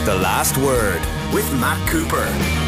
The Last Word with Matt Cooper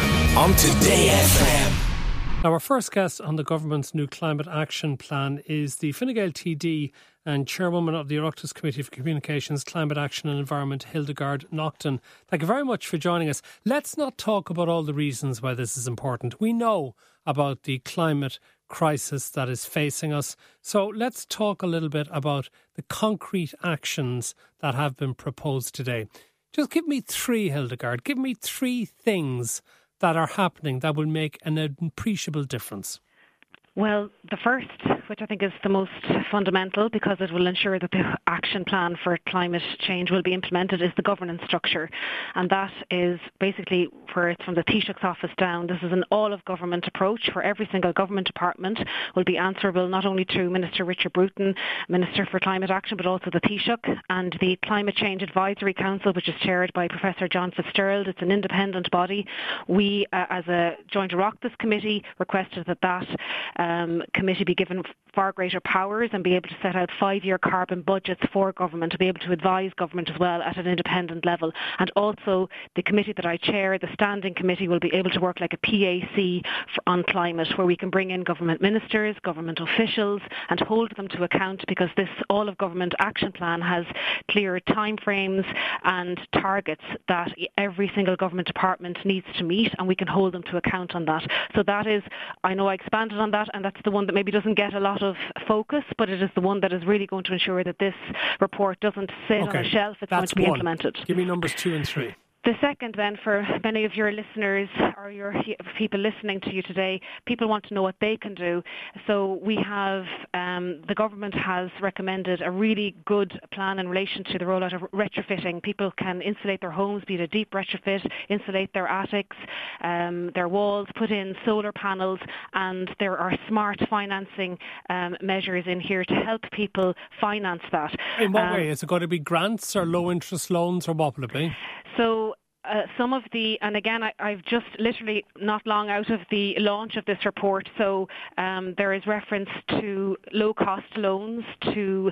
on Today FM. Now, our first guest on the government's new climate action plan is the Fine Gael TD and chairwoman of the Oireachtas Committee for Communications, Climate Action and Environment, Hildegard Naughton. Thank you very much for joining us. Let's not talk about all the reasons why this is important. We know about the climate crisis that is facing us. So let's talk a little bit about the concrete actions that have been proposed today. Just give me three, Hildegard. Give me three things that are happening that will make an appreciable difference. Well, the first, which I think is the most fundamental because it will ensure that the action plan for climate change will be implemented, is the governance structure. And that is basically where it's from the Taoiseach's office down. This is an all-of-government approach where every single government department will be answerable not only to Minister Richard Bruton, Minister for Climate Action, but also the Taoiseach and the Climate Change Advisory Council, which is chaired by Professor John Fitzgerald. It's an independent body. We, as a joint Oireachtas committee, requested that committee be given far greater powers and be able to set out 5-year carbon budgets for government, to be able to advise government as well at an independent level. And also the committee that I chair, the standing committee, will be able to work like a PAC on climate, where we can bring in government ministers, government officials and hold them to account, because this all-of-government action plan has clear timeframes and targets that every single government department needs to meet, and we can hold them to account on that. So that is, I know I expanded on that, and that's the one that maybe doesn't get a lot of focus, but it is the one that is really going to ensure that this report doesn't sit on a shelf. It's going to be implemented. Give me numbers 2 and 3. The second then, for many of your listeners or your people listening to you today, people want to know what they can do. So we have, the government has recommended a really good plan in relation to the rollout of retrofitting. People can insulate their homes, be it a deep retrofit, insulate their attics, their walls, put in solar panels, and there are smart financing measures in here to help people finance that. In what way? Is it going to be grants or low interest loans, or what will it be? So some of the, and again, I've just literally not long out of the launch of this report, so there is reference to low-cost loans, to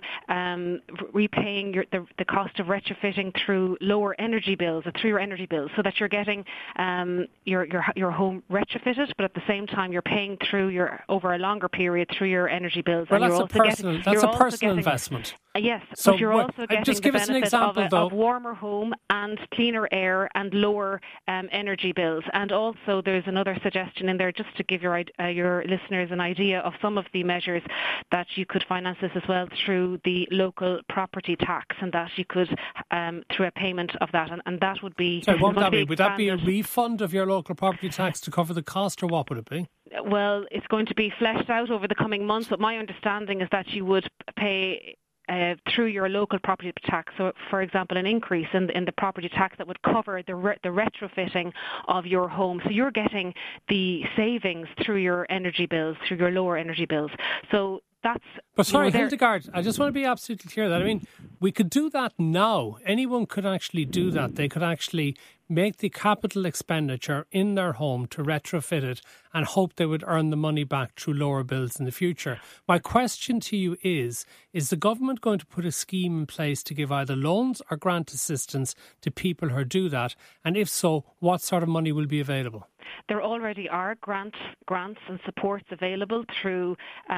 repaying the cost of retrofitting through lower energy bills, through your energy bills, so that you're getting your home retrofitted, but at the same time you're paying through over a longer period through your energy bills. Well, and that's a personal investment. Yes, so but you're also getting just give the us an benefit example, of warmer home and cleaner air and lower energy bills. And also there's another suggestion in there, just to give your listeners an idea of some of the measures that you could finance this as well through the local property tax, and that you could through a payment of that, and that would be... So what would that be? Would that be a refund of your local property tax to cover the cost, or what would it be? Well, it's going to be fleshed out over the coming months, but my understanding is that you would pay through your local property tax. So, for example, an increase in the property tax that would cover the retrofitting of your home. So you're getting the savings through your energy bills, through your lower energy bills. So that's... But sorry, Hildegard, I just want to be absolutely clear that, I mean, we could do that now. Anyone could actually do that. They could actually make the capital expenditure in their home to retrofit it and hope they would earn the money back through lower bills in the future. My question to you is the government going to put a scheme in place to give either loans or grant assistance to people who do that? And if so, what sort of money will be available? There already are grants and supports available through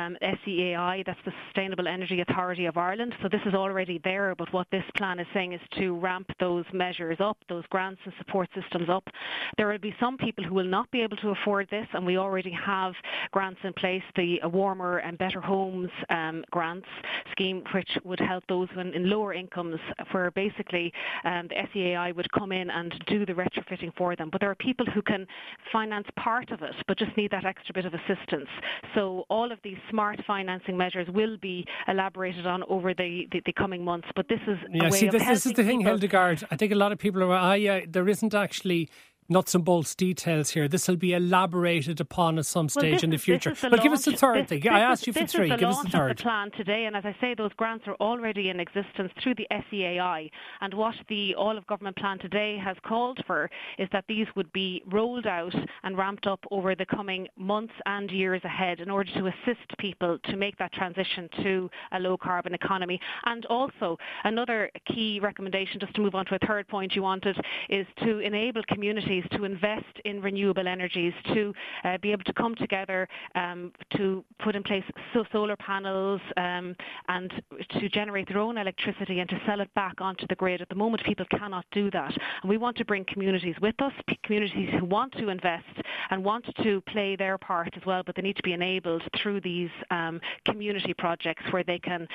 SEAI, that's the Sustainable Energy Authority of Ireland. So this is already there, but what this plan is saying is to ramp those measures up, those grants and support systems up. There will be some people who will not be able to afford this, and we already have grants in place, the Warmer and Better Homes grants scheme, which would help those in lower incomes, where basically the SEAI would come in and do the retrofitting for them. But there are people who can finance part of it, but just need that extra bit of assistance. So all of these smart financing measures will be elaborated on over the coming months. But this is a way of helping this is the thing, people. Hildegard. I think a lot of people are, there isn't actually nuts and bolts details here. This will be elaborated upon at some stage in the future. But give us the third thing. I asked you for three. Give us the third. This is the launch of the plan today, and as I say, those grants are already in existence through the SEAI. And what the all-of-government plan today has called for is that these would be rolled out and ramped up over the coming months and years ahead in order to assist people to make that transition to a low-carbon economy. And also, another key recommendation, just to move on to a third point you wanted, is to enable communities to invest in renewable energies, to be able to come together to put in place solar panels and to generate their own electricity and to sell it back onto the grid. At the moment, people cannot do that. And we want to bring communities with us, communities who want to invest and want to play their part as well, but they need to be enabled through these community projects where they can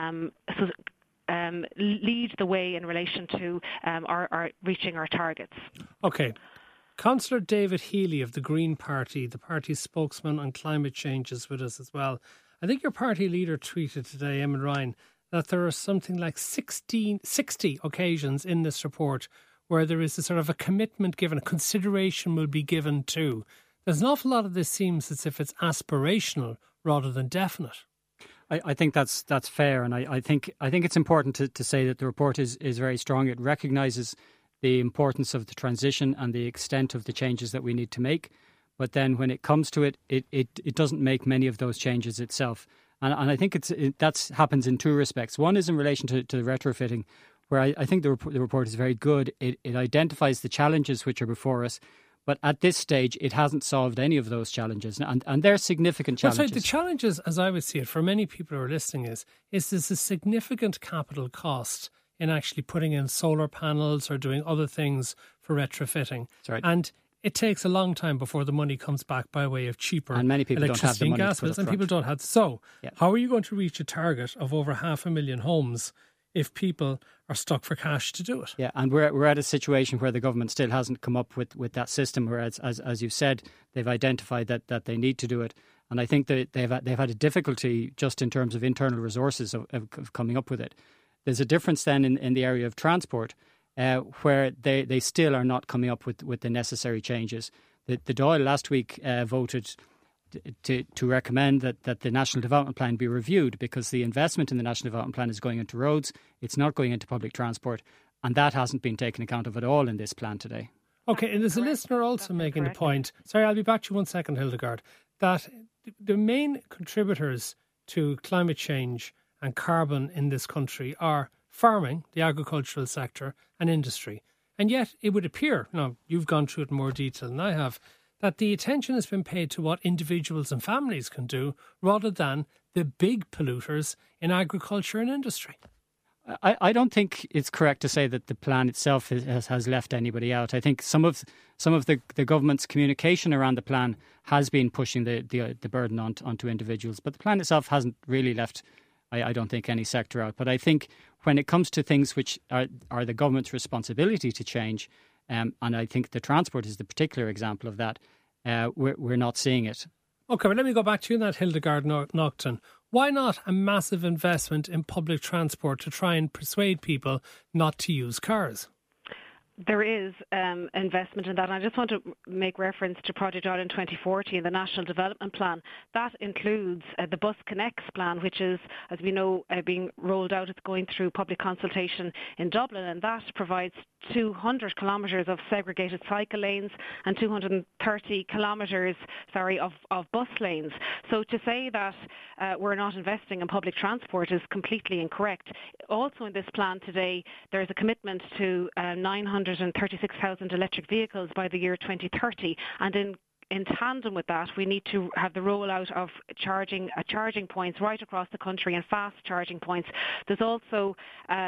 lead the way in relation to our reaching our targets. Okay. Councillor David Healy of the Green Party, the party's spokesman on climate change, is with us as well. I think your party leader tweeted today, Eamon Ryan, that there are something like 60 occasions in this report where there is a sort of a commitment given, a consideration will be given to. There's an awful lot of this seems as if it's aspirational rather than definite. I think that's fair, and I think it's important to say that the report is very strong. It recognises the importance of the transition and the extent of the changes that we need to make. But then when it comes to it, it doesn't make many of those changes itself. And I think that happens in two respects. One is in relation to the retrofitting, where I think the report is very good. It identifies the challenges which are before us. But at this stage, it hasn't solved any of those challenges. And they're significant challenges. Well, sorry, the challenges, as I would see it, for many people who are listening is there's a significant capital cost in actually putting in solar panels or doing other things for retrofitting. That's right. And it takes a long time before the money comes back by way of cheaper and many people don't have the money gas bills, and people don't have. So, how are you going to reach a target of over 500,000 homes if people are stuck for cash to do it? Yeah, and we're at a situation where the government still hasn't come up with that system, whereas, as you said, they've identified that they need to do it. And I think that they've had a difficulty just in terms of internal resources of coming up with it. There's a difference then in the area of transport, where they still are not coming up with the necessary changes. The Dáil last week voted to recommend that the National Development Plan be reviewed, because the investment in the National Development Plan is going into roads, it's not going into public transport, and that hasn't been taken account of at all in this plan today. Okay, and there's a listener also making the point, sorry, I'll be back to you 1 second, Hildegard, that the main contributors to climate change and carbon in this country are farming, the agricultural sector, and industry. And yet it would appear, now you've gone through it in more detail than I have, that the attention has been paid to what individuals and families can do rather than the big polluters in agriculture and industry. I don't think it's correct to say that the plan itself has left anybody out. I think some of the government's communication around the plan has been pushing the burden onto individuals, but the plan itself hasn't really left, I don't think, any sector out. But I think when it comes to things which are the government's responsibility to change, and I think the transport is the particular example of that, we're not seeing it. OK, well, let me go back to you on that, Hildegard Naughton. Why not a massive investment in public transport to try and persuade people not to use cars? There is investment in that. And I just want to make reference to Project Ireland 2040 and the National Development Plan. That includes the Bus Connects plan, which is, as we know, being rolled out. It's going through public consultation in Dublin, and that provides 200 kilometres of segregated cycle lanes and 230 kilometres, of bus lanes. So to say that we're not investing in public transport is completely incorrect. Also in this plan today, there is a commitment to 936,000 electric vehicles by the year 2030, and in tandem with that, we need to have the rollout of charging points right across the country and fast charging points. There's also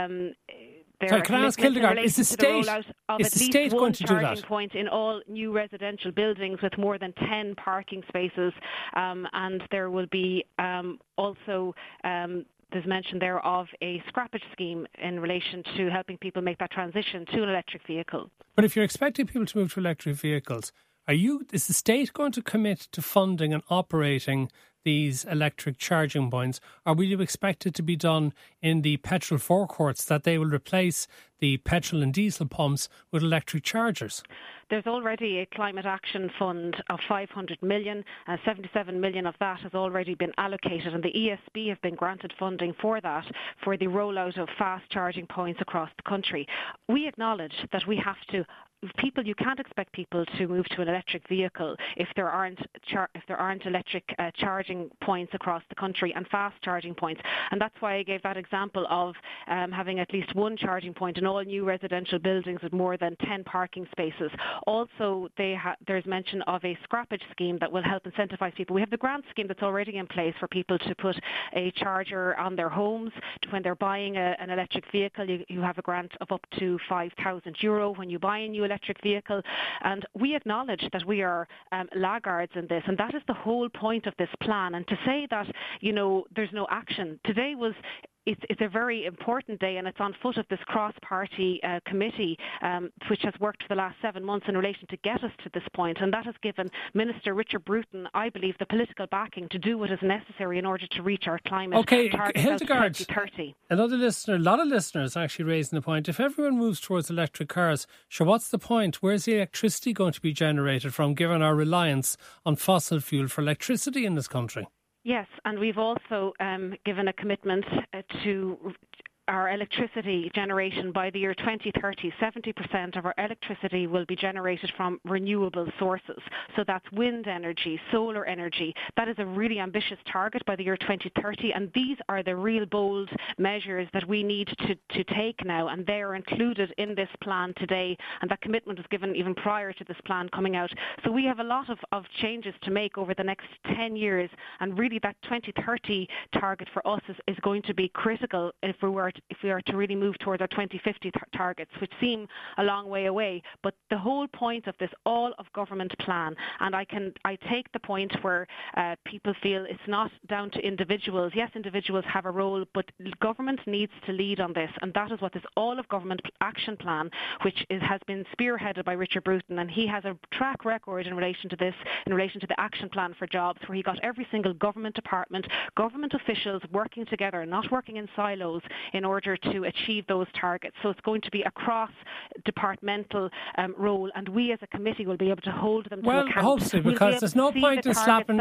Sorry, can I ask Hildegard, is the state going to do that? Charging point in all new residential buildings with more than 10 parking spaces, and there will be also there's mention there of a scrappage scheme in relation to helping people make that transition to an electric vehicle. But if you're expecting people to move to electric vehicles, is the state going to commit to funding and operating these electric charging points, or will you expect it to be done in the petrol forecourts, that they will replace the petrol and diesel pumps with electric chargers? There's already a climate action fund of 500 million. 77 million of that has already been allocated, and the ESB have been granted funding for that, for the rollout of fast charging points across the country. We acknowledge that we have to. You can't expect people to move to an electric vehicle if there aren't electric charging points across the country and fast charging points. And that's why I gave that example of having at least one charging point in all new residential buildings with more than 10 parking spaces. Also, there's mention of a scrappage scheme that will help incentivise people. We have the grant scheme that's already in place for people to put a charger on their homes. When they're buying an electric vehicle, you have a grant of up to €5,000 when you buy a new electric vehicle, and we acknowledge that we are laggards in this, and that is the whole point of this plan. And to say that there's no action today it's a very important day, and it's on foot of this cross-party committee which has worked for the last 7 months in relation to get us to this point, and that has given Minister Richard Bruton, I believe, the political backing to do what is necessary in order to reach our climate targets Hildegard, 2030. A lot of listeners actually raising the point, if everyone moves towards electric cars, sure, what's the point? Where's the electricity going to be generated from, given our reliance on fossil fuel for electricity in this country? Yes, and we've also given a commitment to our electricity generation by the year 2030. 70% of our electricity will be generated from renewable sources. So that's wind energy, solar energy. That is a really ambitious target by the year 2030, and these are the real bold measures that we need to take now, and they are included in this plan today, and that commitment was given even prior to this plan coming out. So we have a lot of changes to make over the next 10 years, and really that 2030 target for us is going to be critical if we are to really move towards our 2050 targets, which seem a long way away. But the whole point of this all-of-government plan, and I take the point where people feel it's not down to individuals. Yes, individuals have a role, but government needs to lead on this, and that is what this all-of-government action plan, which has been spearheaded by Richard Bruton, and he has a track record in relation to this, in relation to the action plan for jobs, where he got every single government department, government officials working together, not working in silos, in order to achieve those targets. So it's going to be a cross-departmental role, and we as a committee will be able to hold them to account. Well, hopefully, because there's no point in slapping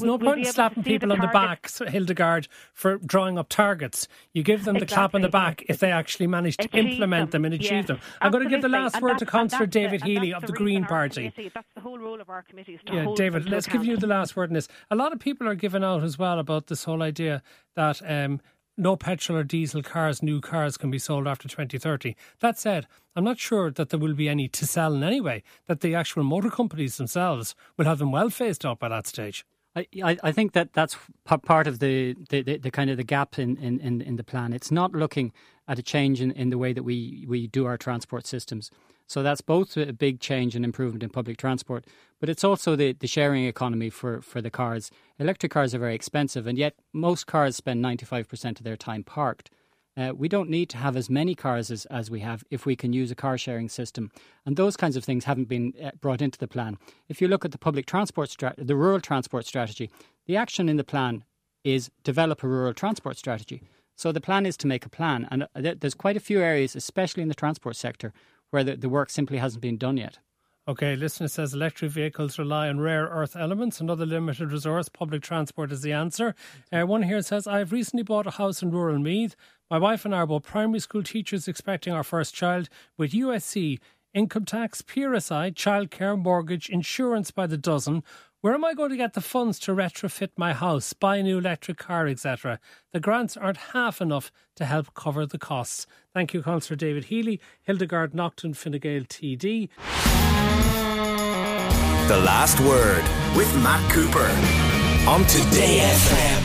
people on the back, Hildegard, for drawing up targets. You give them the clap on the back if they actually manage to implement them and achieve them. I'm going to give the last word to Councillor David Healy of the Green Party. That's the whole role of our committee, is to hold David, them to let's account. give you the last word in this. A lot of people are giving out as well about this whole idea that no petrol or diesel cars, new cars, can be sold after 2030. That said, I'm not sure that there will be any to sell in any way, that the actual motor companies themselves will have them well phased out by that stage. I think that's part of the kind of the gap in the plan. It's not looking at a change in the way that we do our transport systems. So that's both a big change and improvement in public transport, but it's also the sharing economy for the cars. Electric cars are very expensive, and yet most cars spend 95% of their time parked. We don't need to have as many cars as we have if we can use a car sharing system. And those kinds of things haven't been brought into the plan. If you look at the public transport the rural transport strategy, the action in the plan is develop a rural transport strategy. So the plan is to make a plan. And there's quite a few areas, especially in the transport sector, where the work simply hasn't been done yet. OK, listener says electric vehicles rely on rare earth elements, another limited resource. Public transport is the answer. One here says, I've recently bought a house in rural Meath. My wife and I are both primary school teachers expecting our first child, with USC, income tax, PRSI, childcare, mortgage, insurance by the dozen. Where am I going to get the funds to retrofit my house, buy a new electric car, etc.? The grants aren't half enough to help cover the costs. Thank you, Councillor David Healy. Hildegard Naughton, Fine Gael TD. The Last Word with Matt Cooper on Today FM.